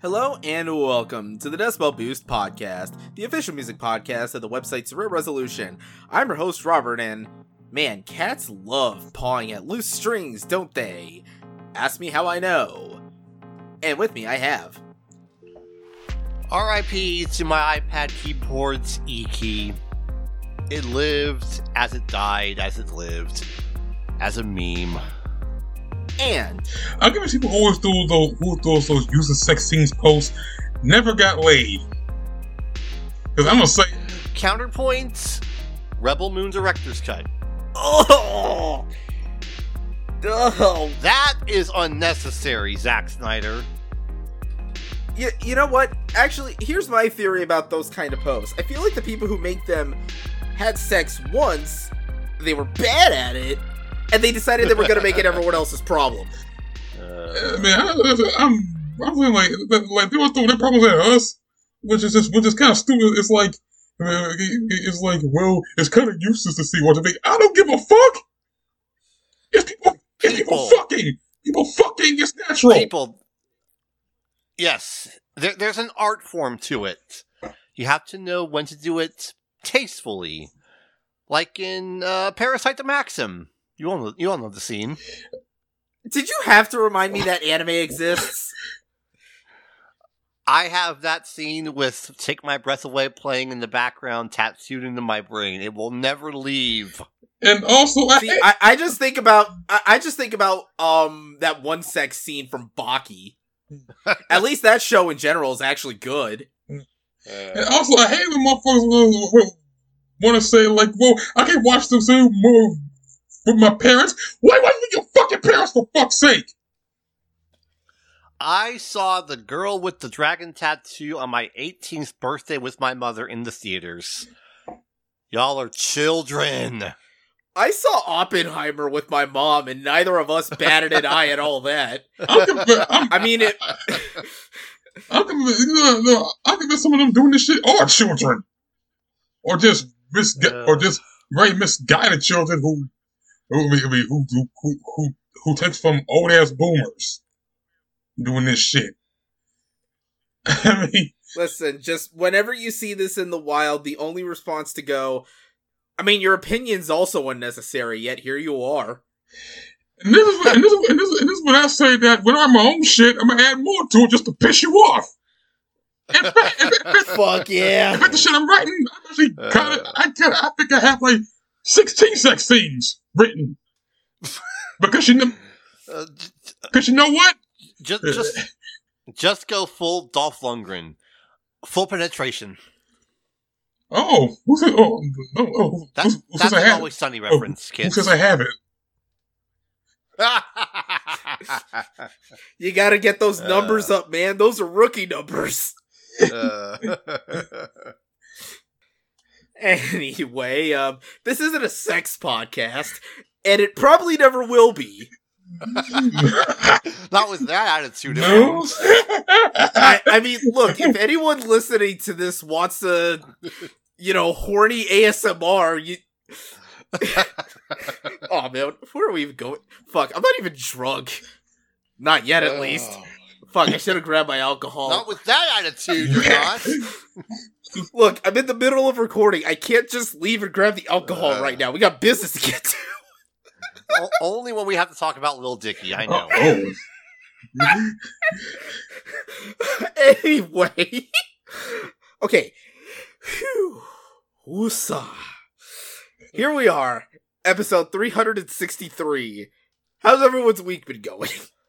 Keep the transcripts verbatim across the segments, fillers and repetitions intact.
Hello and welcome to the Decibel Boost podcast, the official music podcast of the website Zero Resolution. I'm your host, Robert, and man, cats love pawing at loose strings, don't they? Ask me how I know. And with me, I have... R I P to my iPad keyboard's E-key. It lived as it died, as it lived, as a meme. And I give it people who always do those who those those useless sex scenes posts never got laid. Because I'm gonna say Counterpoint, Rebel Moon Director's Cut. oh, oh, That is unnecessary, Zack Snyder. you, you know what? Actually, here's my theory about those kind of posts. I feel like the people who make them had sex once, they were bad at it, and they decided they were going to make it everyone else's problem. Uh, man, I, I'm I'm feeling like like they were throwing their problems at us, which is just which is kind of stupid. It's like uh, it's like well, it's kind of useless to see what to make. I don't give a fuck. It's people. It's people, People. fucking. People fucking. It's natural. People. Yes, there, there's an art form to it. You have to know when to do it tastefully. Like in uh, Parasite the Maxim. You all know, you all know the scene. Did you have to remind me that anime exists? I have that scene with Take My Breath Away playing in the background tattooed into my brain. It will never leave. And also, I, See, I, I just think about I, I just think about um that one sex scene from Baki. At least that show in general is actually good. and also, I hate when motherfuckers want to say like, "Well, I can't watch this movie with my parents." Why wasn't with your fucking parents, for fuck's sake? I saw The Girl with the Dragon Tattoo on my eighteenth birthday with my mother in the theaters. Y'all are children. I saw Oppenheimer with my mom, and neither of us batted an eye at all that. I'm convinced, I'm, I mean, it. I'm convinced, no, no, I'm convinced some of them doing this shit are children, or just misgu- Uh. or just very misguided children who who who who who, who, who takes from old ass boomers doing this shit. I mean, Listen, just whenever you see this in the wild, the only response to go, I mean, your opinion's also unnecessary, yet here you are. and this is and this is, and this, is, and this is when I say that when I'm my own shit, I'm gonna add more to it just to piss you off. In fact, in fact, in fact, Fuck in yeah. fact, the shit I'm writing, I'm actually kind of, I kind I think I have like sixteen sex scenes written because you know, Uh, because you know what? just, just, just go full Dolph Lundgren. Full penetration. Oh, who says? Oh, no, oh, That's, who, who that's says I an have Always it? Sunny Oh, reference, who kids. says I have it? You gotta get those Uh. numbers up, man. Those are rookie numbers. Uh, Anyway, um, this isn't a sex podcast, and it probably never will be. not with that attitude. No. I, I mean, look, if anyone listening to this wants a, you know, horny A S M R, you... Oh, man, where are we even going? Fuck, I'm not even drunk. Not yet, at least. Fuck, I should have grabbed my alcohol. Not with that attitude, you're not. Look, I'm in the middle of recording. I can't just leave and grab the alcohol Uh. right now. We got business to get to. O- only when we have to talk about Lil Dicky, I know. Oh, Anyway. Okay. Phew. Woosah. Here we are. Episode three hundred sixty-three. How's everyone's week been going?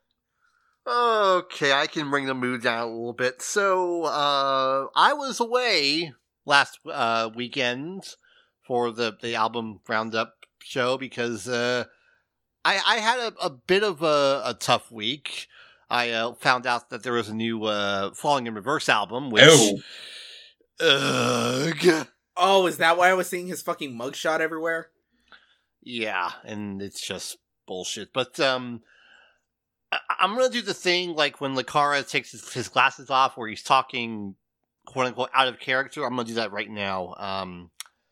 Okay, I can bring the mood down a little bit. So, uh, I was away last uh, weekend for the, the album roundup show because uh, I, I had a, a bit of a, a tough week. I uh, found out that there was a new uh, Falling in Reverse album, which... oh. Ugh. Oh, is that why I was seeing his fucking mugshot everywhere? Yeah, and it's just bullshit. But um, I- I'm gonna do the thing like when Lucara takes his, his glasses off, where he's talking "quote unquote" out of character. I'm gonna do that right now. Um,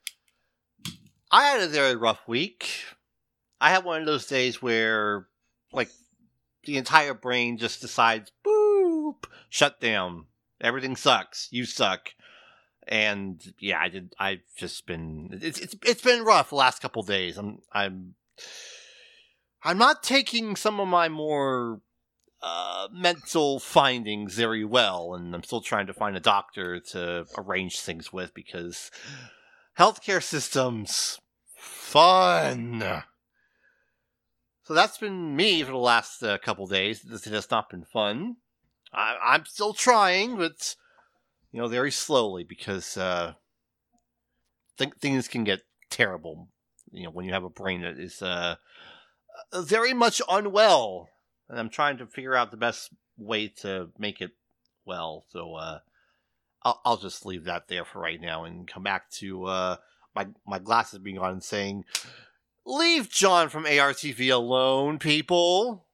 I had a very rough week. I had one of those days where, like, the entire brain just decides, "Boo, boop, shut down. Everything sucks. You suck. And yeah, I did. I've just been. It's it's it's been rough the last couple days. I'm I'm I'm not taking some of my more uh, mental findings very well, and I'm still trying to find a doctor to arrange things with because healthcare systems fun. So that's been me for the last uh, couple days. This has not been fun. I, I'm still trying, but. You know, very slowly, because uh, th- things can get terrible, you know, when you have a brain that is uh, very much unwell. And I'm trying to figure out the best way to make it well. So uh, I'll, I'll just leave that there for right now and come back to uh, my, my glasses being on and saying, leave John from A R T V alone, people.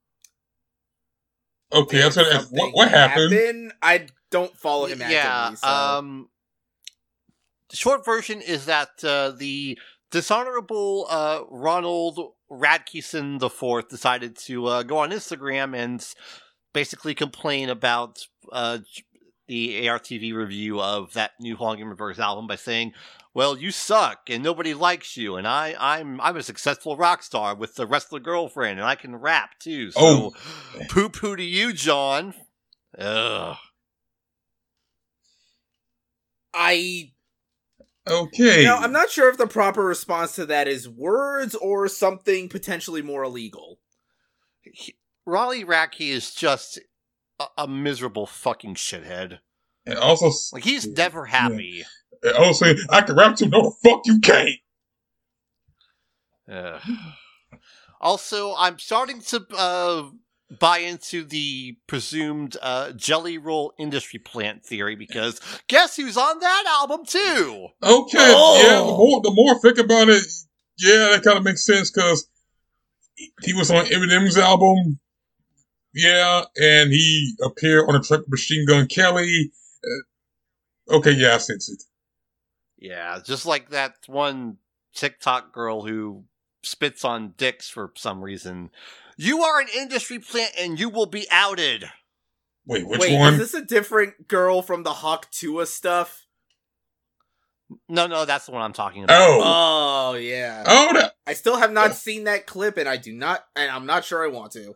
Okay, that's what, what, what happened? happened? I don't follow him actively. Yeah, so. um, the short version is that uh, the dishonorable uh, Ronald Radkeson the Fourth decided to uh, go on Instagram and basically complain about uh, the A R T V review of that new Falling in Reverse album by saying, well, you suck and nobody likes you, and I, I'm I'm a successful rock star with a wrestler girlfriend, and I can rap too. So oh. poo poo to you, John. Ugh. I okay. You know, I'm not sure if the proper response to that is words or something potentially more illegal. He, Raleigh Radke is just a, a miserable fucking shithead. And also, like he's never happy. Yeah. And also, I can rap too. No, the fuck you can't. Uh, also, I'm starting to uh, buy into the presumed uh, Jelly Roll industry plant theory because guess who's on that album too? Okay, oh. yeah. The more the more I think about it, yeah, that kind of makes sense because he was on Eminem's album, yeah, and he appeared on a track with Machine Gun Kelly. Uh, okay, yeah, I sense it. Yeah, just like that one TikTok girl who spits on dicks for some reason. You are an industry plant and you will be outed. Wait, which Wait, one? Is this a different girl from the Hawk Tuah stuff? No, no, that's the one I'm talking about. Oh. Oh, yeah. Oh, that- I still have not yeah. seen that clip, and I do not, and I'm not sure I want to.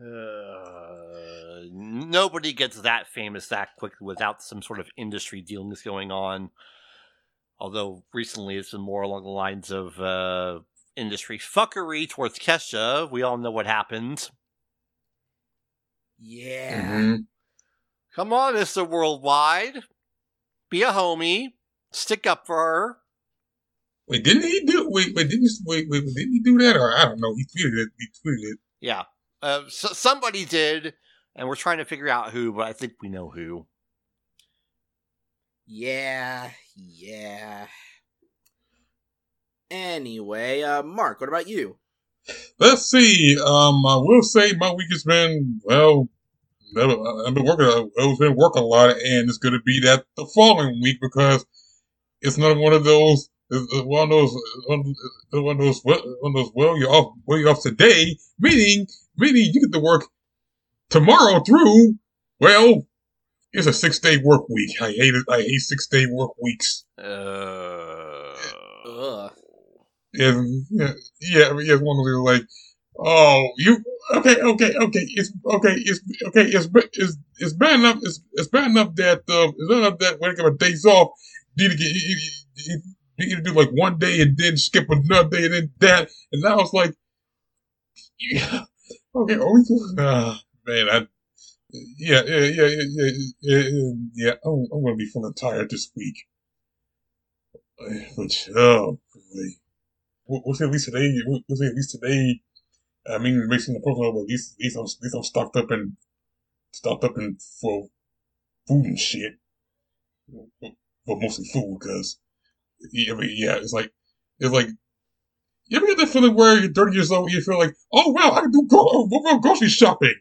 Uh, nobody gets that famous that quickly without some sort of industry dealings going on. Although recently it's been more along the lines of uh, industry fuckery towards Kesha. We all know what happened. Yeah. Mm-hmm. Come on, Mister Worldwide. Be a homie. Stick up for her. Wait, didn't he do? Wait, wait, didn't he, wait, wait, didn't he do that? Or I don't know. He tweeted it. He tweeted it. Yeah, uh, so somebody did, and we're trying to figure out who. But I think we know who. Yeah, yeah. Anyway, uh, Mark, what about you? Let's see. Um, I will say my week has been, well, I've been working, I've been working a lot, and it's going to be that the following week because it's not one of those, one of those, one of those, one of those, well, you're off, well, you're off today, meaning, meaning you get to work tomorrow through, well, it's a six-day work week. I hate it. I hate six-day work weeks. Uh, Ugh. Yeah, yeah, yeah. I mean, it's one of those like, oh, you okay, okay, okay. It's okay. It's okay. It's it's it's bad enough. It's it's bad enough that uh, it's bad enough that when you get days off, you need to get you, you, you need to do like one day and then skip another day and then that, and now it's like, yeah, okay. Are we doing? Ah, man, I. Yeah, yeah, yeah, yeah, yeah, yeah, yeah. I'm, I'm gonna be feeling tired this week. But, oh, boy. We'll see at least today, we'll see at least today, I mean, making the program, but at least, at least I'm, at least I'm stocked up and, stocked up in for food and shit. But mostly food, cause, yeah, yeah, it's like, it's like, you ever get that feeling where you're thirty years old, you feel like, oh wow, I can do go- go- grocery shopping?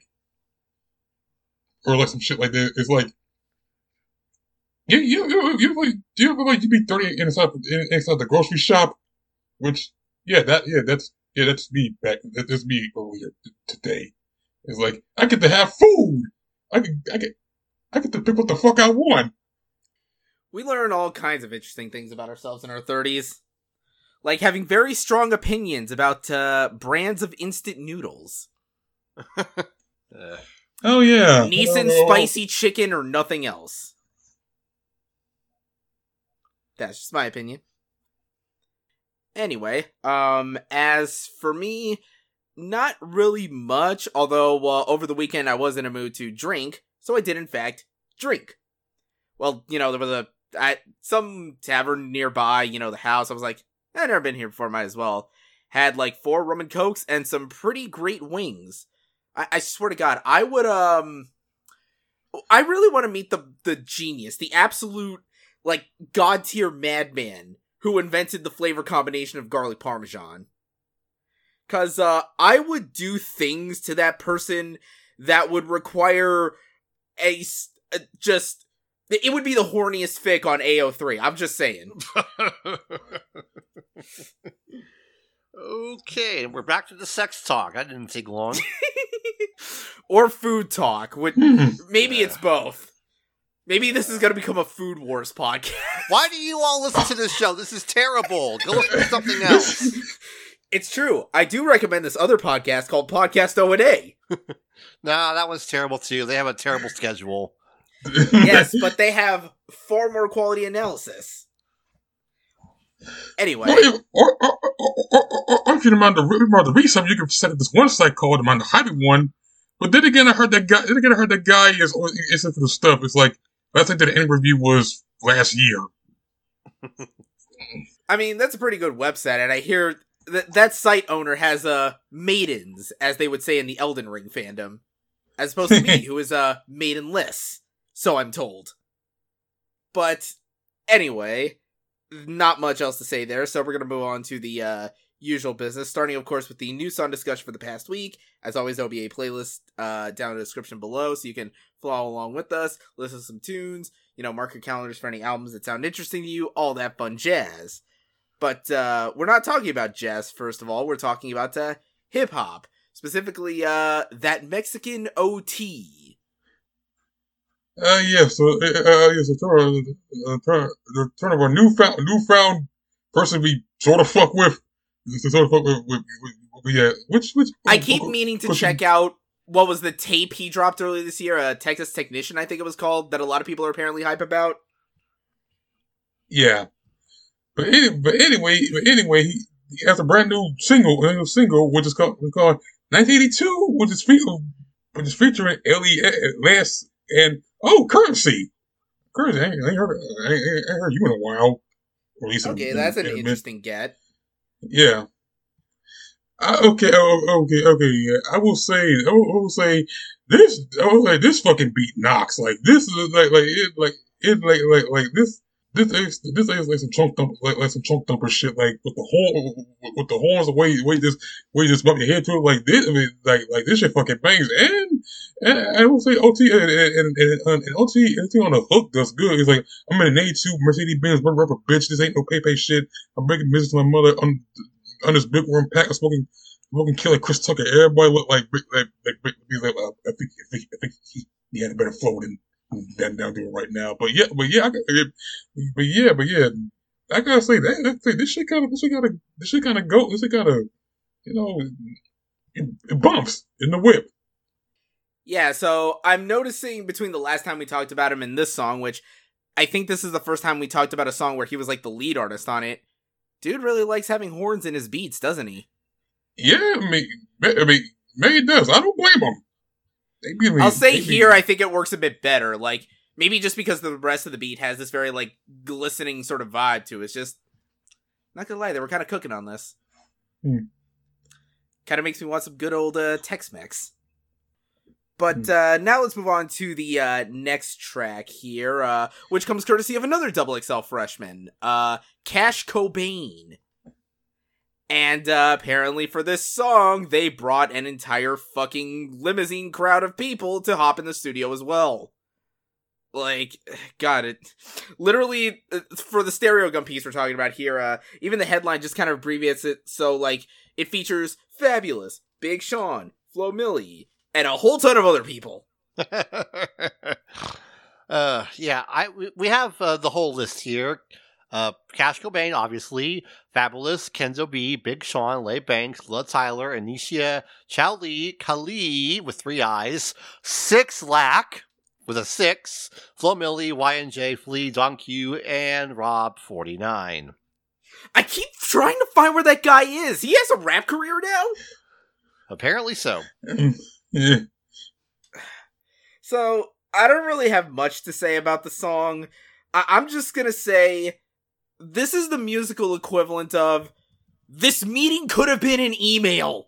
Or like some shit like that. It's like, you you you you like do you ever like you be thirty inside inside the grocery shop, which yeah that yeah that's yeah that's me back that's me earlier t- today. It's like I get to have food. I get, I get, I get to pick what the fuck I want. We learn all kinds of interesting things about ourselves in our thirties. Like having very strong opinions about uh, brands of instant noodles. uh. Oh yeah. Nissan oh. spicy chicken or nothing else. That's just my opinion. Anyway, um, as for me, not really much, although uh, over the weekend I was in a mood to drink, so I did in fact drink. Well, you know, there was a, at some tavern nearby, you know, the house, I was like, I've never been here before, might as well. Had like four rum and cokes and some pretty great wings. I, I swear to God, I would, um, I really want to meet the, the genius, the absolute, like, god-tier madman who invented the flavor combination of garlic parmesan. Cause, uh, I would do things to that person that would require a, a just, it would be the horniest fic on A O three, I'm just saying. Okay, we're back to the sex talk. That didn't take long. Or food talk. Would, maybe Yeah. it's both. Maybe this is going to become a Food Wars podcast. Why do you all listen to this show? This is terrible. Go listen to something else. It's true. I do recommend this other podcast called Podcast O and A. Nah, that one's terrible too. They have a terrible schedule. Yes, but they have far more quality analysis. Anyway. Or, if, or, or, or, or, or, or if you don't mind to, mind to read something, you can set up this one site called the Mind the Hobby one. But then again, I heard that guy. Then again, I heard that guy is is for the stuff. It's like I think that the end review was last year. I mean, that's a pretty good website, and I hear that that site owner has uh maidens, as they would say in the Elden Ring fandom, as opposed to me, who is uh maidenless. So I'm told. But anyway, not much else to say there. So we're gonna move on to the uh usual business, starting of course with the new song discussion for the past week. As always, there'll be a playlist uh down in the description below, so you can follow along with us, listen to some tunes, you know, mark your calendars for any albums that sound interesting to you, all that fun jazz. But uh we're not talking about jazz, first of all. We're talking about uh hip-hop, specifically uh that Mexican O T. Uh yeah, so uh, uh yes, the turn, uh, turn, the turn of a newfound newfound person we sort of fuck with. Sort of fuck with, with, with, with yeah, which which I keep meaning to check out what was the tape he dropped earlier this year, uh, Texas Technician, I think it was called, that a lot of people are apparently hype about. Yeah, but any, but anyway, but anyway, he, he has a brand new single, a new single which is called, which is called nineteen eighty-two, which is fe- which is featuring Ellie Last and oh Currency. Currency, I ain't, I ain't heard, I ain't, I ain't heard you in a while. Or at least Okay, in, that's in, an in interesting get. Yeah. I, okay, oh, okay, okay. Yeah. I will say, I will, I will say, this. I will say this fucking beat knocks. Like this is like, like it, like it, like, like, like this. This is this is like some chunk thump, like, like some chunk thumper shit, like with the horn, with the horns, the way, way this, way just bump your head to it, like this. I mean, like, like this shit fucking bangs. And, and I will say O T and and, and, and, and O T, anything on the hook does good. It's like I'm in an eighty-two Mercedes Benz rubber rubber bitch. This ain't no pay pay shit. I'm breaking business to my mother on on this big worm pack of smoking, smoking killer Chris Tucker. Everybody look like like like like, like uh, I think I think I think he, he had a better flow than. Down, down there right now, but yeah, but yeah, I, but yeah, but yeah, I gotta say that, that this shit kind of, this shit gotta, this shit kind of go, this shit gotta, you know, it, it bumps in the whip. Yeah, so I'm noticing between the last time we talked about him and this song, which I think this is the first time we talked about a song where he was like the lead artist on it. Dude really likes having horns in his beats, doesn't he? Yeah, I mean, I mean, maybe it does. I don't blame him. Maybe, I'll say maybe. here, I think it works a bit better. Like, maybe just because the rest of the beat has this very, like, glistening sort of vibe to it. It's just, not gonna lie, they were kind of cooking on this. Hmm. Kind of makes me want some good old uh, Tex-Mex. But Hmm. uh, now let's move on to the uh, next track here, uh, which comes courtesy of another double X L freshman, uh, Cash Cobain. And uh, apparently for this song, they brought an entire fucking limousine crowd of people to hop in the studio as well. Like, God, it literally, for the Stereo Gun piece we're talking about here, uh, even the headline just kind of abbreviates it. So, like, it features Fabulous, Big Sean, Flo Milli, and a whole ton of other people. uh, yeah, I we- we have uh, the whole list here. Uh, Cash Cobain, obviously, Fabulous, Kenzo B, Big Sean, Leigh Banks, Lil Tyler, Anisha, Chow Lee, Kali with three eyes, Six Lack with a six, Flo Milli, Y N J, Flea, Don Q, and Rob forty-nine. I keep trying to find where that guy is. He has a rap career now? Apparently so. Yeah. So, I don't really have much to say about the song. I- I'm just gonna say, this is the musical equivalent of, this meeting could have been an email.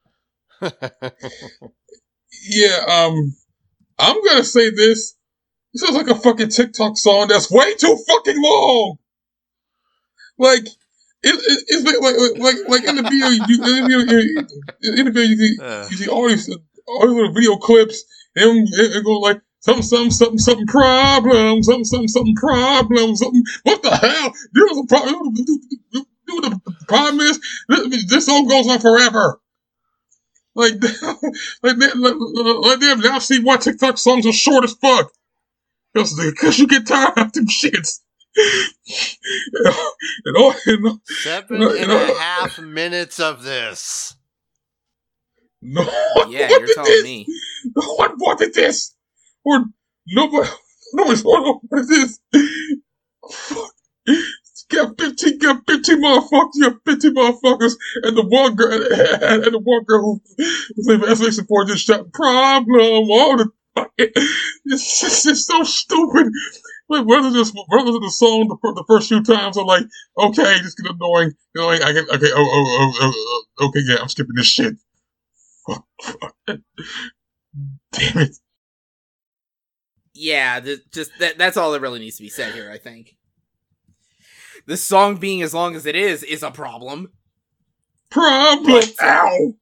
Yeah, um, I'm gonna say this. This sounds like a fucking TikTok song that's way too fucking long. Like, it, it, it's like, like, like, like in the video, you, in the video, in the video you, see, Uh. you see all these, all these little video clips, and it, it go like, something, something, something, something problem, something, something, something problem, something. What the hell? There was a problem. You know what the problem is? This, this song goes on forever. Like, like, like, like, like they have now seen why TikTok songs are short as fuck. Because you get tired of them shits. and all, and all, and all, Seven and and all, a half minutes of this. No one Yeah, you're wanted telling this. me. No one wanted this. Or nobody, nobody's wanted this. Fuck. You got fifteen, got fifteen motherfuckers, you got fifteen motherfuckers, and the one girl, and, and the one girl who was leaving explanation for just shot problem all the time. It's just, it's so stupid. Like, whether this, whether the song the, the first few times are like, okay, just get annoying, you know, like, I get, okay, oh, oh, oh, oh, oh, okay, yeah, I'm skipping this shit. Fuck, fuck. Damn it. Yeah, th- just that that's all that really needs to be said here, I think. The song being as long as it is, is a problem. Problem. But, Ow.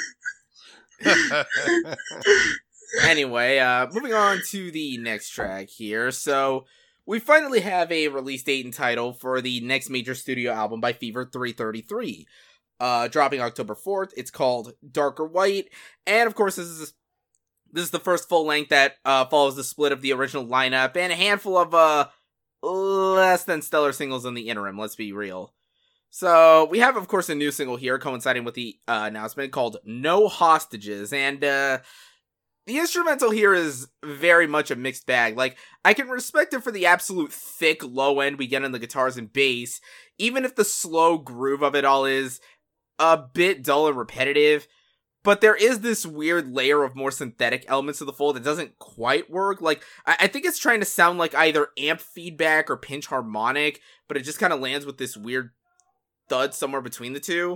Anyway, uh, moving on to the next track here. So, we finally have a release date and title for the next major studio album by Fever three thirty-three. Uh, dropping October fourth. It's called Darker White. And, of course, this is this is the first full length that uh, follows the split of the original lineup and a handful of uh, less than stellar singles in the interim, let's be real. So, we have, of course, a new single here coinciding with the uh, announcement called No Hostages. And, uh... the instrumental here is very much a mixed bag. Like, I can respect it for the absolute thick low end we get in the guitars and bass, even if the slow groove of it all is a bit dull and repetitive. But there is this weird layer of more synthetic elements to the full that doesn't quite work. Like, I, I think it's trying to sound like either amp feedback or pinch harmonic, but it just kind of lands with this weird thud somewhere between the two.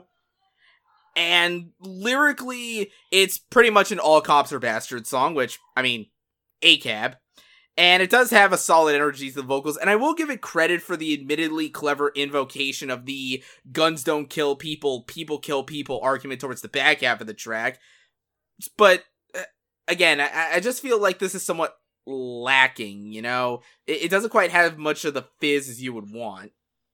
And lyrically, it's pretty much an all cops are bastards song, which, I mean, A C A B. And it does have a solid energy to the vocals, and I will give it credit for the admittedly clever invocation of the guns don't kill people, people kill people argument towards the back half of the track. But, uh, again, I, I just feel like this is somewhat lacking, you know? It, it doesn't quite have much of the fizz as you would want.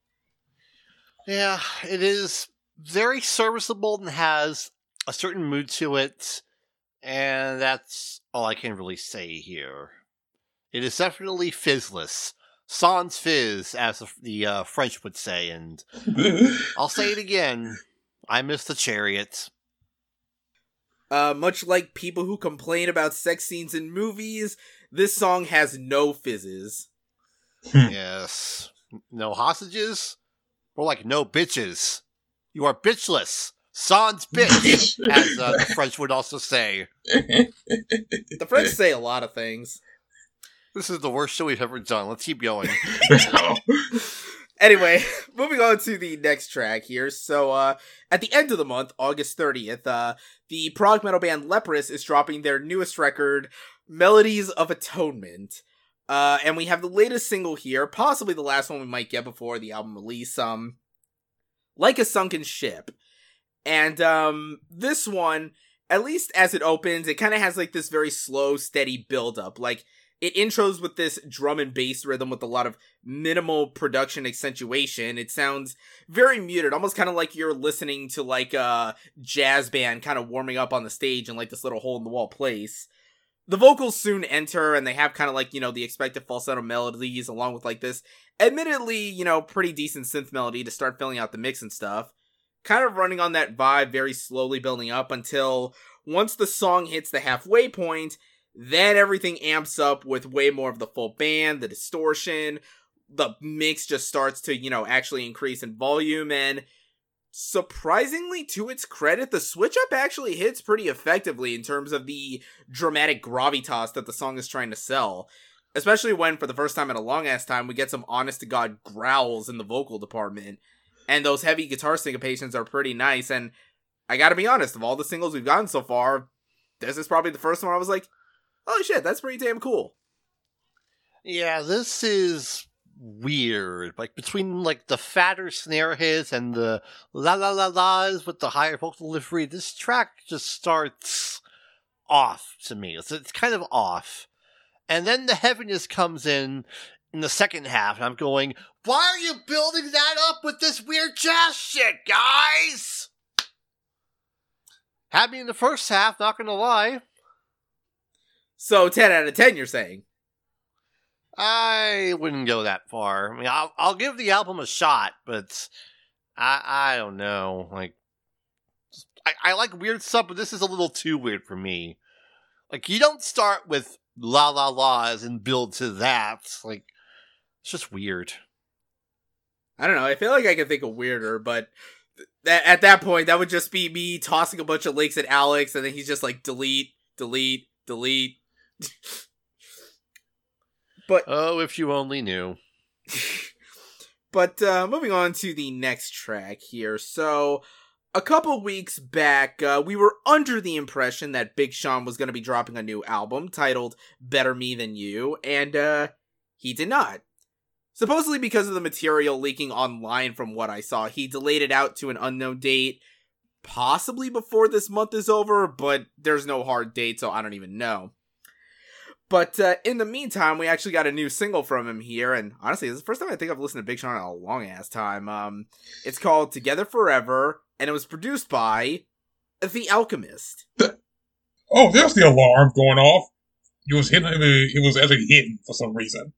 Yeah, it is very serviceable and has a certain mood to it, and that's all I can really say here. It is definitely fizzless. Sans fizz, as the uh, French would say, and I'll say it again, I miss the Chariot. Uh, much like people who complain about sex scenes in movies, this song has no fizzes. Yes. No hostages? More like no bitches. You are bitchless. Sans bitch, as uh, the French would also say. The French say a lot of things. This is the worst show we've ever done. Let's keep going. Anyway, moving on to the next track here. So, uh, at the end of the month, August thirtieth, uh, the prog metal band Leprous is dropping their newest record, Melodies of Atonement. Uh, and we have the latest single here, possibly the last one we might get before the album release, um, Like a Sunken Ship. And, um, this one, at least as it opens, it kind of has, like, this very slow, steady build-up. Like, it intros with this drum and bass rhythm with a lot of minimal production accentuation. It sounds very muted, almost kind of like you're listening to, like, a jazz band kind of warming up on the stage in, like, this little hole-in-the-wall place. the vocals soon enter, and they have kind of like, you know, the expected falsetto melodies along with like this admittedly, you know, pretty decent synth melody to start filling out the mix and stuff. Kind of running on that vibe, very slowly building up until once the song hits the halfway point, then everything amps up with way more of the full band, the distortion, the mix just starts to, you know, actually increase in volume, and surprisingly, to its credit, the switch up actually hits pretty effectively in terms of the dramatic gravitas that the song is trying to sell. Especially when, for the first time in a long ass time, we get some honest to god growls in the vocal department. And those heavy guitar syncopations are pretty nice, and I gotta be honest, of all the singles we've gotten so far, this is probably the first one I was like, holy shit, that's pretty damn cool. Yeah, this is weird. Like, between, like, the fatter snare hits and the la-la-la-las with the higher vocal delivery, this track just starts off to me. It's, it's kind of off. And then the heaviness comes in in the second half, and I'm going, why are you building that up with this weird jazz shit, guys? Had me in the first half, not gonna lie. So, ten out of ten, you're saying? I wouldn't go that far. I mean, I'll, I'll give the album a shot, but I I don't know. Like, I, I like weird stuff, but this is a little too weird for me. Like, you don't start with la la la's and build to that. Like, it's just weird. I don't know. I feel like I can think of weirder, but th- at that point, that would just be me tossing a bunch of links at Alex, and then he's just like, delete, delete, delete. But oh, if you only knew. But uh, moving on to the next track here. So, a couple weeks back, uh, we were under the impression that Big Sean was going to be dropping a new album titled Better Me Than You, and uh, he did not. Supposedly because of the material leaking online from what I saw, he delayed it out to an unknown date, possibly before this month is over, but there's no hard date, so I don't even know. But uh, in the meantime, we actually got a new single from him here, and honestly, this is the first time I think I've listened to Big Sean in a long-ass time. Um, it's called Together Forever, and it was produced by The Alchemist. Oh, there's the alarm going off. It was hitting. It was actually hitting for some reason.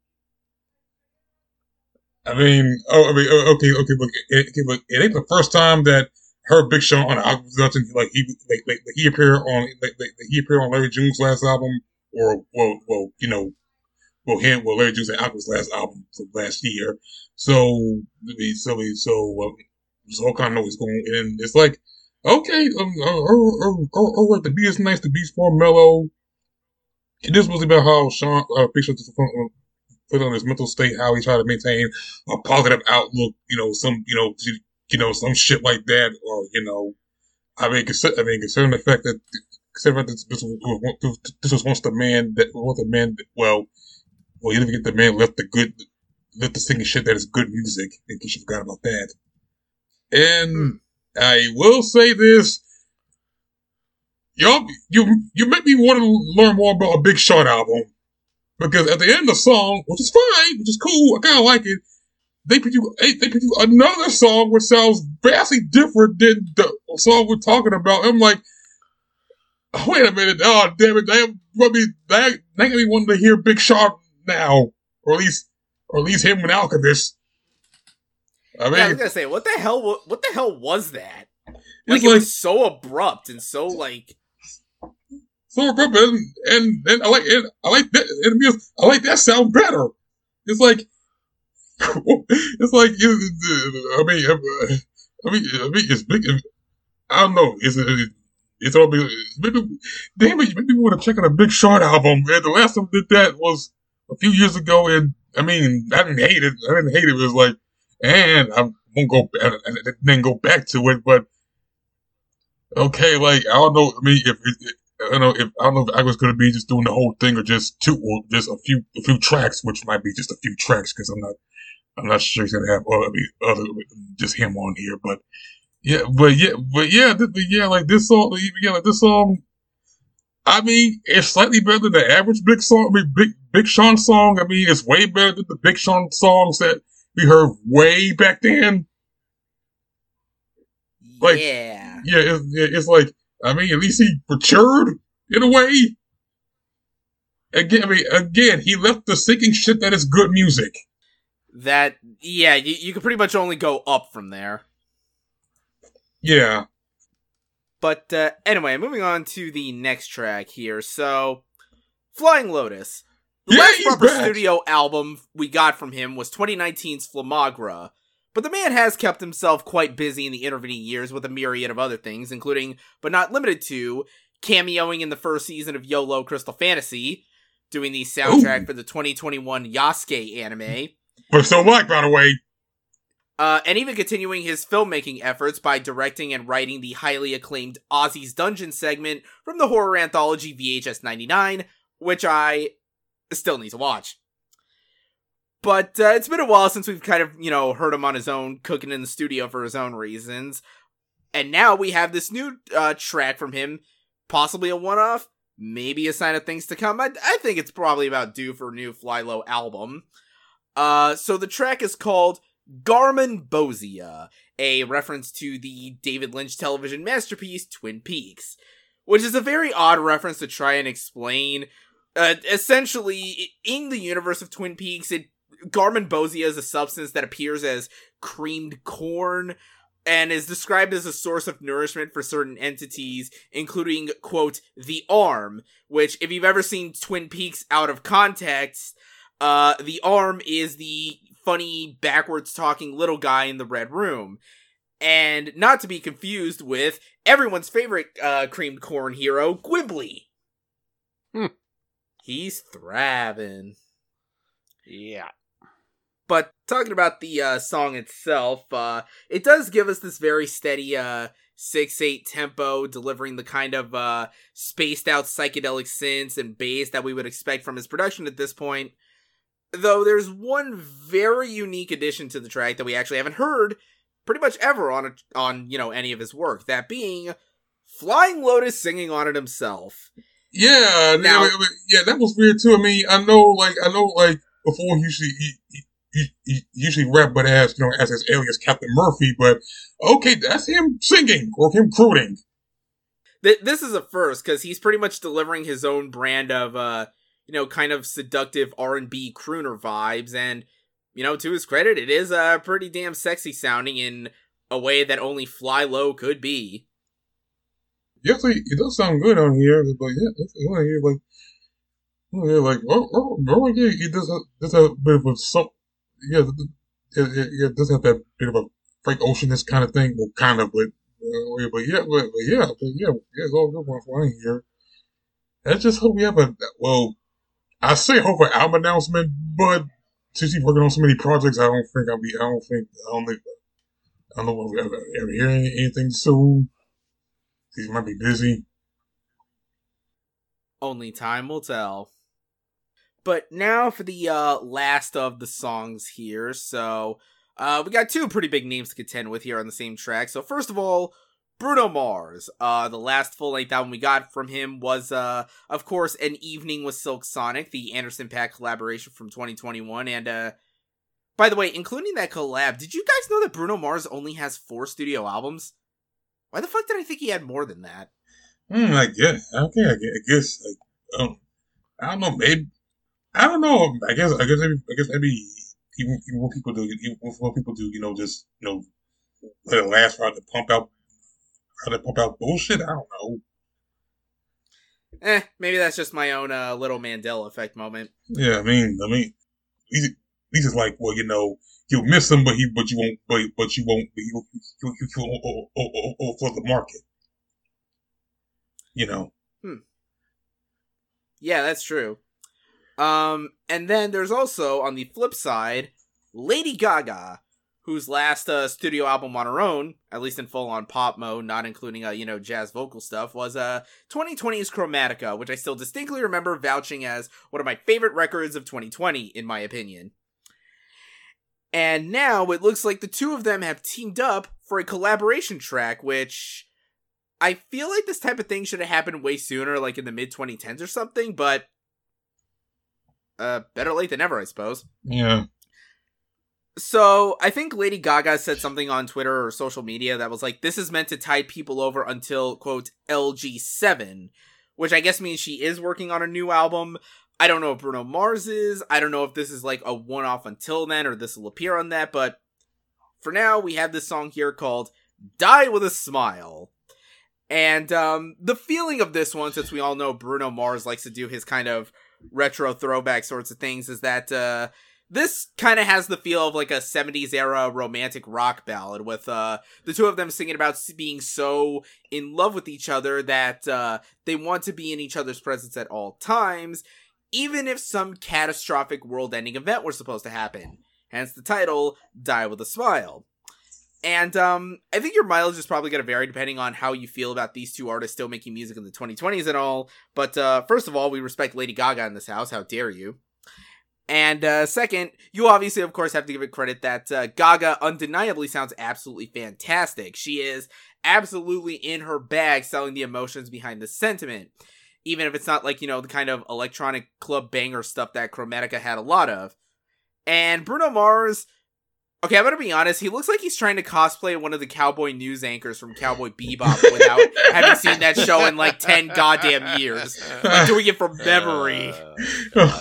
I mean, oh, I mean, okay, okay, but it, okay, but it ain't the first time that her Big Sean on album production, like he, like, like he appeared on, like, like he appeared on Larry June's last album, or well, well, you know, well, him, well, Larry June's and Alchemist's last album from last year. So, I mean, so, so, um, so I kind of know what's going on, and it's like, okay, um, uh, uh, uh, uh, uh, the beat is nice, the beat's more mellow. It is mostly about how Sean, uh, Big Sean, uh, put on his mental state, how he tried to maintain a positive outlook, you know, some, you know, you know, some shit like that, or, you know, I mean, consider, I mean, considering the fact that, considering this, this, was, this was once the man that, once the man, well, well, you didn't get the man left the good, left the singing shit that is good music, in case you forgot about that. And mm. I will say this, y'all, you, you make me want to learn more about a Big Sean album. Because at the end of the song, which is fine, which is cool, I kind of like it, they produce, they produce another song which sounds vastly different than the song we're talking about. I'm like, oh, wait a minute, oh, damn it, they got me, they got me wanting to hear Big Sean now, or at least, or at least him with Alchemist. I mean, yeah, I was gonna say, what the hell, what the hell was that? Like, it's it like, was so abrupt and so, like... So abrupt, and, and, and I like, and I like that, and because I like that sound better. It's like, it's like, I mean, I mean, I mean, it's big, I don't know, it's, it's all big, maybe, damn it, maybe we want to check out a Big Sean album, man. The last time we did that was a few years ago, and, I mean, I didn't hate it, I didn't hate it, it was like, and I won't go, I didn't go back to it, but, okay, like, I don't know, I mean, if it, I don't know if I don't know if I was going to be just doing the whole thing or just two, or just a few, a few tracks, which might be just a few tracks because I'm not, I'm not sure he's going to have other, other, just him on here. But yeah, but yeah, but yeah, but yeah, like this song, yeah, like this song. I mean, it's slightly better than the average Big song. I mean, Big Big Sean song. I mean, it's way better than the Big Sean songs that we heard way back then. Like, yeah, yeah, it's, it's like. I mean, at least he matured in a way. again, I mean, again, he left the sinking ship that is good music. That, yeah, you, you can pretty much only go up from there. Yeah. But uh, anyway, moving on to the next track here. So, Flying Lotus. The Yeah, last he's proper back. studio album we got from him was twenty nineteen's Flamagra. But the man has kept himself quite busy in the intervening years with a myriad of other things, including, but not limited to, cameoing in the first season of YOLO Crystal Fantasy, doing the soundtrack Ooh. for the twenty twenty-one Yasuke anime, But so black, by the way. uh, and even continuing his filmmaking efforts by directing and writing the highly acclaimed Ozzy's Dungeon segment from the horror anthology V H S ninety-nine, which I still need to watch. But uh, it's been a while since we've kind of, you know, heard him on his own, cooking in the studio for his own reasons. And now we have this new uh, track from him, possibly a one-off, maybe a sign of things to come. I, I think it's probably about due for a new Fly Low album. Uh, so the track is called Garmin Bozia, a reference to the David Lynch television masterpiece Twin Peaks, which is a very odd reference to try and explain. Uh, essentially, in the universe of Twin Peaks, it Garmin Bozia is a substance that appears as creamed corn and is described as a source of nourishment for certain entities, including, quote, the Arm, which, if you've ever seen Twin Peaks out of context, uh, the Arm is the funny, backwards-talking little guy in the red room. And not to be confused with everyone's favorite uh, creamed corn hero, Gwibbly. Hmm. He's thriving. Yeah. But talking about the uh, song itself, uh, it does give us this very steady uh, six eight tempo, delivering the kind of uh, spaced-out psychedelic synths and bass that we would expect from his production at this point. Though there's one very unique addition to the track that we actually haven't heard pretty much ever on, a, on you know, any of his work, that being Flying Lotus singing on it himself. Yeah, Now- yeah, yeah, that was weird too. I mean, I know, like, I know, like, before he usually, he, he, he, he usually rap, but as, you know, as his alias Captain Murphy, but, okay, that's him singing, or him crooning. Th- this is a first, because he's pretty much delivering his own brand of, uh, you know, kind of seductive R and B crooner vibes, and, you know, to his credit, it is uh, pretty damn sexy sounding in a way that only Fly Low could be. Yeah, so it does sound good on here, but yeah, it's on here, like, yeah, like, oh, oh, oh yeah, it does have, does have a bit of a, some, yeah, it, it, it does have that bit of a Frank Oceanist kind of thing, well, kind of, but, uh, yeah, but yeah, but, but yeah, but yeah, yeah, it's all good one flying here. I just hope we have a, well, I say hope for album announcement, but since he's working on so many projects, I don't think I'll be, I don't think, I don't think, I don't know if we ever, ever hear anything soon. He might be busy. Only time will tell. But now for the uh, last of the songs here. So, uh, we got two pretty big names to contend with here on the same track. So first of all, Bruno Mars. Uh, the last full-length album we got from him was, uh, of course, An Evening with Silk Sonic, the Anderson .Paak collaboration from twenty twenty-one. And, uh, by the way, including that collab, did you guys know that Bruno Mars only has four studio albums? Why the fuck did I think he had more than that? Hmm, I guess. Okay, I guess. I guess like, um, I don't know. Maybe I don't know. I guess. I guess. Maybe, I guess maybe even, even what people do, even what people do, you know, just you know, let it last for how to pump out, how to pump out bullshit. I don't know. Eh, maybe that's just my own uh, little Mandela effect moment. Yeah, I mean, I mean, at least it's like, well, you know, you'll miss him, but he, but you won't, but, but you won't, but you, you, you, you won't oh, oh, oh, oh, for the market. You know. Hmm. Yeah, that's true. Um, and then there's also, on the flip side, Lady Gaga, whose last uh, studio album on her own, at least in full-on pop mode, not including, uh, you know, jazz vocal stuff, was uh, twenty twenty's Chromatica, which I still distinctly remember vouching as one of my favorite records of twenty twenty, in my opinion. And now it looks like the two of them have teamed up for a collaboration track, which I feel like this type of thing should have happened way sooner, like in the mid twenty tens or something, but uh, better late than never, I suppose. Yeah. So, I think Lady Gaga said something on Twitter or social media that was like, this is meant to tide people over until, quote, L G seven, which I guess means she is working on a new album. I don't know if Bruno Mars is. I don't know if this is like a one-off until then, or this will appear on that, but for now, we have this song here called Die With A Smile. And um, the feeling of this one, since we all know Bruno Mars likes to do his kind of retro throwback sorts of things, is that uh, this kind of has the feel of like a seventies era romantic rock ballad with uh, the two of them singing about being so in love with each other that uh, they want to be in each other's presence at all times, even if some catastrophic world-ending event were supposed to happen. Hence the title, Die With A Smile. And um, I think your mileage is probably going to vary depending on how you feel about these two artists still making music in the twenty twenties and all. But uh, first of all, we respect Lady Gaga in this house. How dare you? And uh, second, you obviously, of course, have to give it credit that uh, Gaga undeniably sounds absolutely fantastic. She is absolutely in her bag selling the emotions behind the sentiment. Even if it's not like, you know, the kind of electronic club banger stuff that Chromatica had a lot of. And Bruno Mars... Okay, I'm gonna be honest, he looks like he's trying to cosplay one of the cowboy news anchors from Cowboy Bebop without having seen that show in like ten goddamn years. Like doing it from memory. Uh,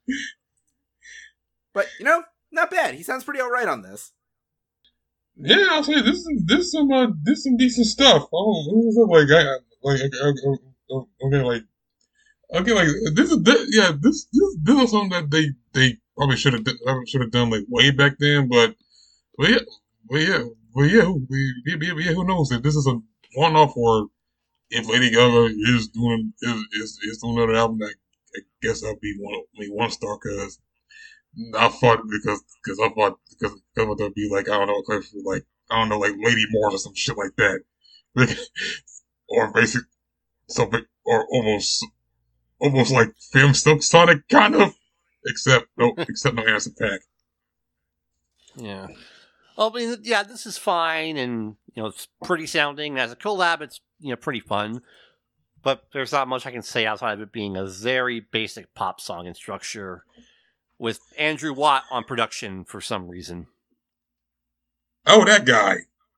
But, you know, not bad. He sounds pretty alright on this. Yeah, I'll say this is this is some uh, this is some decent stuff. Oh, this is like I like okay, okay, like okay, like this is this, yeah this this this is something that they they probably should have should have done like way back then, but. But yeah, but yeah, but yeah, we, yeah, yeah, yeah, who knows if this is a one-off or if Lady Gaga is doing is is, is doing another album, that I guess I'll be one, I mean, one star because I thought because because I thought because because there'd be like I don't know like I don't know like Lady Mars or some shit like that, like, or basic something or almost almost like Film Sonic kind of, except no except no Anderson .Paak. Yeah. Well, I mean, yeah, this is fine, and, you know, it's pretty sounding. As a collab, it's, you know, pretty fun. But there's not much I can say outside of it being a very basic pop song in structure with Andrew Watt on production for some reason. Oh, that guy.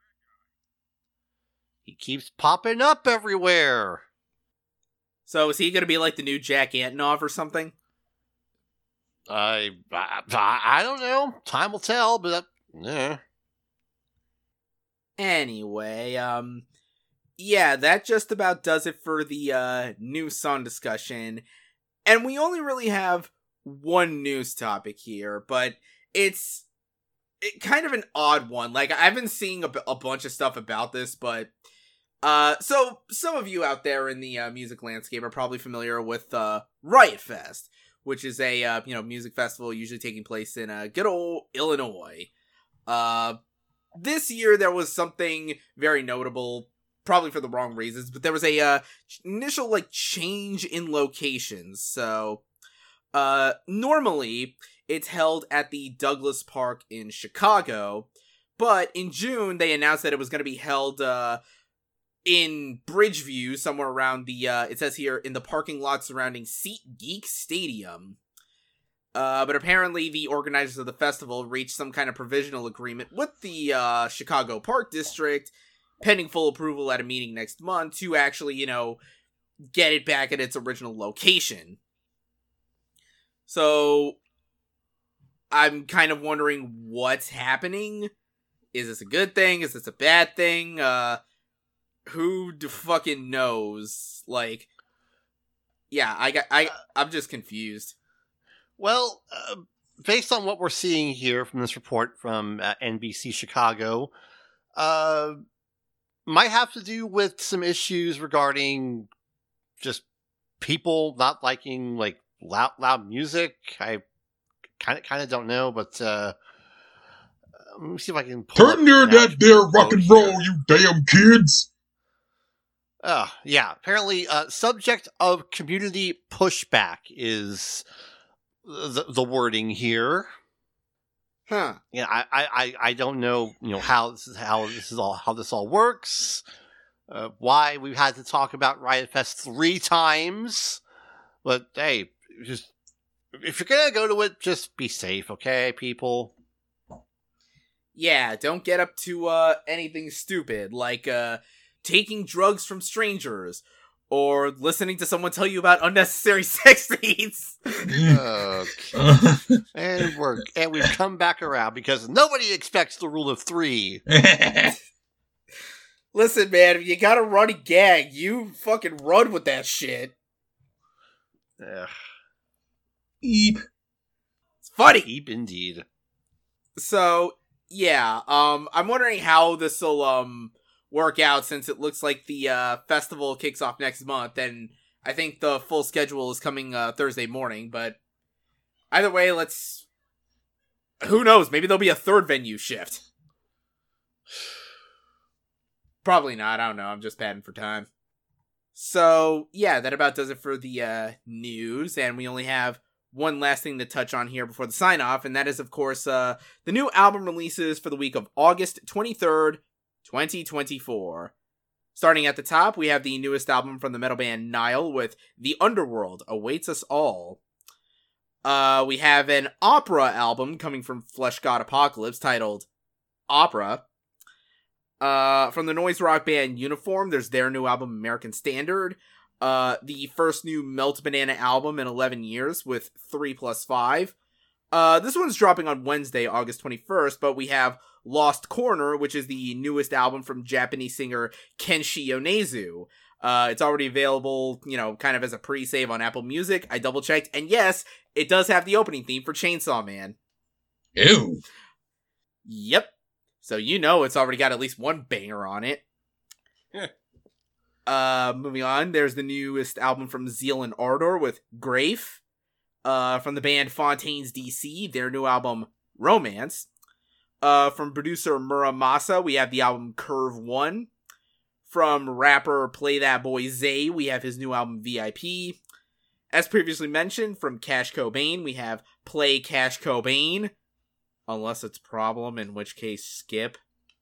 He keeps popping up everywhere. So is he going to be like the new Jack Antonoff or something? I, I, I don't know. Time will tell, but... Uh, yeah. Anyway, um, yeah, that just about does it for the, uh, news song discussion. And we only really have one news topic here, but it's it, kind of an odd one. Like, I've been seeing a, a bunch of stuff about this, but, uh, so some of you out there in the uh, music landscape are probably familiar with, uh, Riot Fest, which is a, uh, you know, music festival usually taking place in, uh, good old Illinois. Uh, this year there was something very notable, probably for the wrong reasons, but there was a, uh, initial, like, change in locations. So, uh, normally, it's held at the Douglas Park in Chicago, but in June, they announced that it was going to be held, uh, in Bridgeview, somewhere around the, uh, it says here, in the parking lot surrounding SeatGeek Stadium. Uh, but apparently the organizers of the festival reached some kind of provisional agreement with the uh, Chicago Park District, pending full approval at a meeting next month, to actually, you know, get it back at its original location. So, I'm kind of wondering what's happening. Is this a good thing? Is this a bad thing? Uh, who d- fucking knows? Like, yeah, I got, I, I'm just confused. Well, uh, based on what we're seeing here from this report from uh, N B C Chicago, uh, might have to do with some issues regarding just people not liking like loud, loud music. I kind of, kind of don't know, but uh, let me see if I can pull turn near that there rock and roll, here. You damn kids. Oh, yeah. Apparently, uh, subject of community pushback is the, the wording here. Huh. Yeah, I, I, I don't know, you know, how this is how this is all how this all works. Uh, why we've had to talk about Riot Fest three times. But hey, just if you're gonna go to it, just be safe, okay, people? Yeah, don't get up to uh anything stupid, like uh taking drugs from strangers, or listening to someone tell you about unnecessary sex scenes. Okay. and we're and we've come back around because nobody expects the rule of three. Listen, man, if you got a running gag, you fucking run with that shit. Ugh. Eep. It's funny. Eep indeed. So, yeah, um, I'm wondering how this will, um, work out since it looks like the, uh, festival kicks off next month, and I think the full schedule is coming, uh, Thursday morning, but either way, let's, who knows, maybe there'll be a third venue shift. Probably not, I don't know, I'm just padding for time. So, yeah, that about does it for the, uh, news, and we only have one last thing to touch on here before the sign-off, and that is, of course, uh, the new album releases for the week of August twenty-third, twenty twenty-four. Starting at the top, we have the newest album from the metal band Nile with The Underworld Awaits Us All. Uh, we have an opera album coming from Flesh God Apocalypse titled Opera. Uh, from the noise rock band Uniform, there's their new album American Standard. Uh, the first new Melt Banana album in eleven years with three plus five. Uh, this one's dropping on Wednesday, August twenty-first, but we have Lost Corner, which is the newest album from Japanese singer Kenshi Yonezu. Uh, it's already available, you know, kind of as a pre-save on Apple Music. I double-checked, and yes, it does have the opening theme for Chainsaw Man. Ew. Yep. So you know it's already got at least one banger on it. Yeah. Uh, moving on, there's the newest album from Zeal and Ardor with Grafe. Uh, from the band Fontaines D C, their new album Romance. Uh, from producer Muramasa, we have the album Curve one. From rapper Play That Boy Zay, we have his new album V I P. As previously mentioned, from Cash Cobain, we have Play Cash Cobain. Unless it's Problem, in which case skip.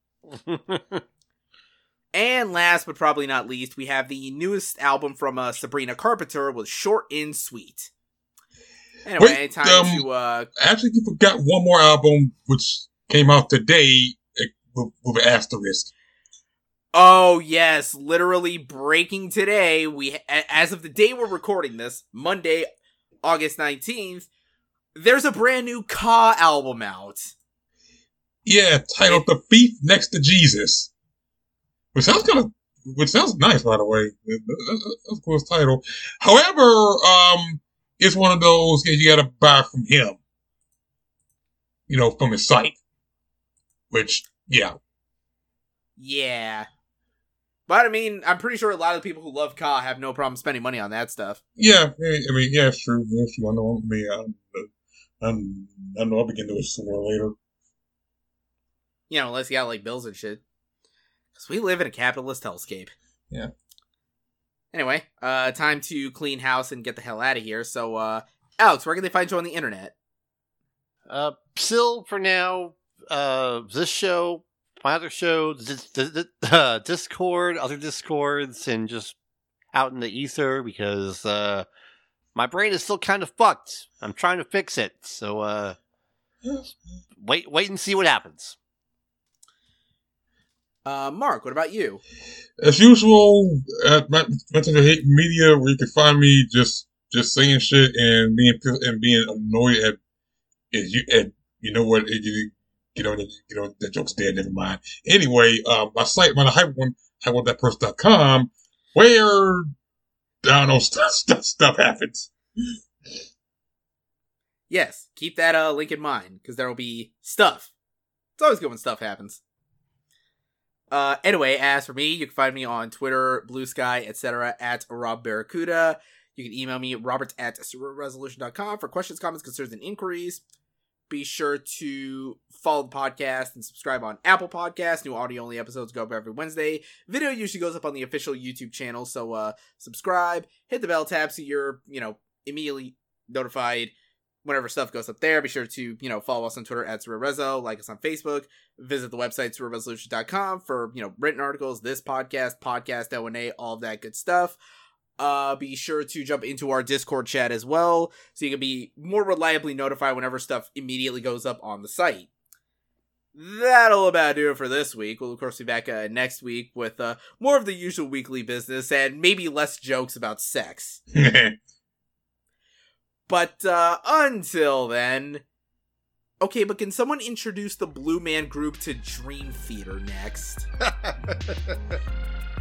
And last but probably not least, we have the newest album from uh, Sabrina Carpenter with Short and Sweet. Anyway, Wait, time um, to... Uh, Actually, you forgot one more album, which came out today uh, with, with an asterisk. Oh, yes. Literally breaking today. We, as of the day we're recording this, Monday, August nineteenth, there's a brand new Ka album out. Yeah, titled It- The Thief Next to Jesus. Which sounds kind of, which sounds nice, by the way. That's a cool title. However, um, it's one of those, yeah, you gotta buy from him. You know, from his site. Which, yeah. Yeah. But, I mean, I'm pretty sure a lot of the people who love Ka have no problem spending money on that stuff. Yeah, I mean, yeah, it's true. Yeah, it's true. I know, I mean, I'm, I'm, I know I'll begin to do it sooner or later. You know, unless you got, like, bills and shit. Because we live in a capitalist hellscape. Yeah. Anyway, uh, time to clean house and get the hell out of here. So, uh, Alex, where can they find you on the internet? Uh, still for now, uh, this show, my other show, dis- dis- uh, Discord, other Discords, and just out in the ether because, uh, my brain is still kind of fucked. I'm trying to fix it. So, uh, wait, wait and see what happens. Uh, Mark, what about you? As usual, at Mental Hate Media, where you can find me just just saying shit and being and being annoyed at, at you at you know what you you know you know that joke's dead. Never mind. Anyway, uh, my site, my hype one, hype one that person dot com, where I don't know stuff stuff, stuff happens. Yes, keep that uh link in mind because there will be stuff. It's always good when stuff happens. Uh, anyway, as for me, you can find me on Twitter, Blue Sky, et cetera at Rob Barracuda. You can email me, robert at resolution dot com for questions, comments, concerns, and inquiries. Be sure to follow the podcast and subscribe on Apple Podcasts. New audio-only episodes go up every Wednesday. Video usually goes up on the official YouTube channel, so uh, subscribe, hit the bell tab so you're, you know, immediately notified whenever stuff goes up there. Be sure to, you know, follow us on Twitter at SurrealRezo, like us on Facebook, visit the website surreal resolution dot com for, you know, written articles, this podcast, podcast O and A, all of that good stuff. Uh, be sure to jump into our Discord chat as well, so you can be more reliably notified whenever stuff immediately goes up on the site. that'll about do it for this week. We'll, of course, be back uh, next week with uh, more of the usual weekly business and maybe less jokes about sex. But uh, until then... Okay, but can someone introduce the Blue Man Group to Dream Theater next?